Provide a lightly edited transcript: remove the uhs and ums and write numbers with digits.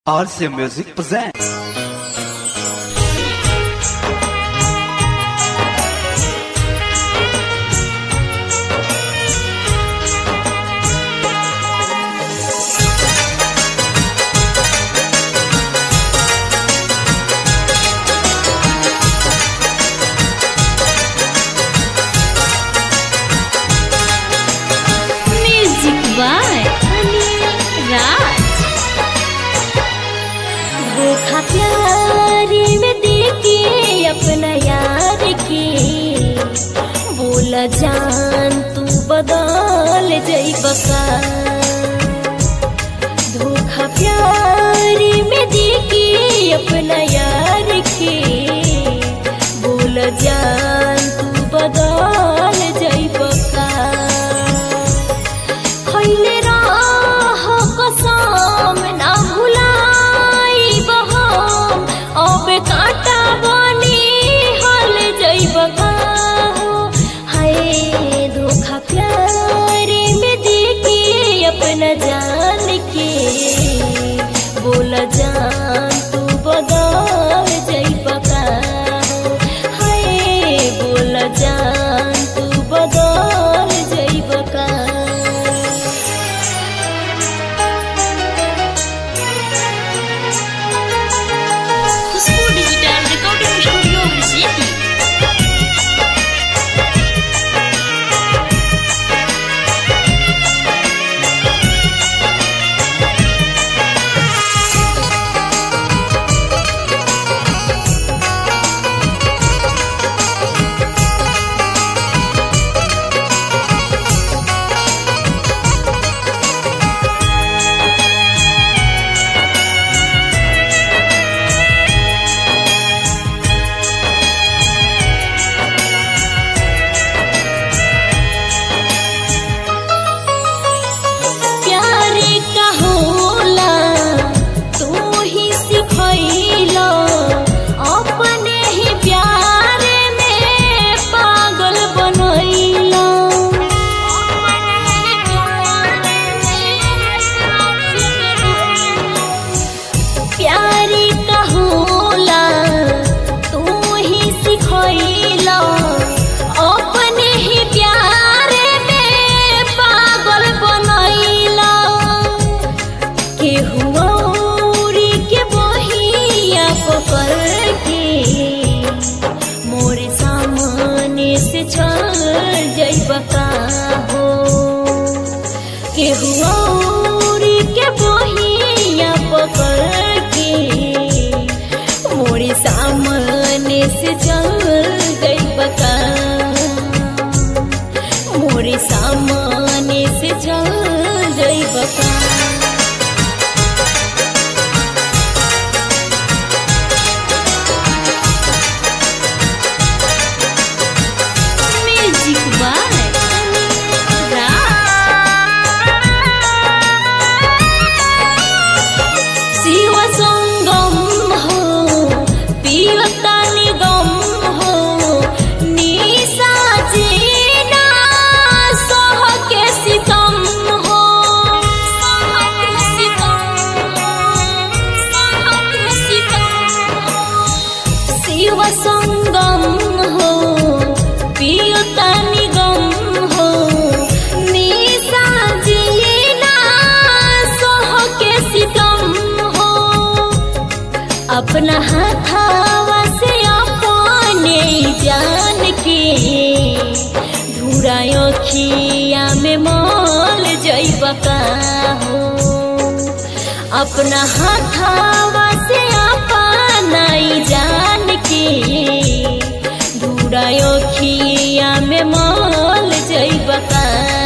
RC Music presents. Music by Anil Raj। धोखा प्यारी में देके अपना यार के बोल जान तू बदल जइबा का। धोखा प्यारी में देके अपना यार के बोल जान तू बदल जइबा का। खइले रह कसम ना भुलाइब हम, अब कांटा बनी हल जइब का। हाय धोखा प्यार में देके अपना जान के बोल जान तू बदल जइब का। हाय बोल जान तू बदल जइब का। Khushboo digital recording studio Harsiddhi. प्यारे का होला तू ही सिखैला, अपने ही प्यारे में पागल बनैला। प्यारे का होला तू ही सिखैला, अपने ही प्यारे में पागल बनैला। केहू औरी के बहिया पकड़ के मोरे सामने से चल जइबा का हो। केहू औरी के बहिया पकड़ के मोरे सामने से चल जइबा का। मोरे सामने से चल जइबा का। Music by Anil Raj। Shiv संगम हो पियता निगम हो, निशा जीना सह के सितम हो। सह के सितम सह के सितम। शिव संगम हो पियता निगम हो, निशा जीना सह के सितम हो। अपना हाथावा से अपने जान के धुरा अखिया में मल जइब का हो। अपना हाथावा से अपना जान के धुरा अखिया में मल जइब का।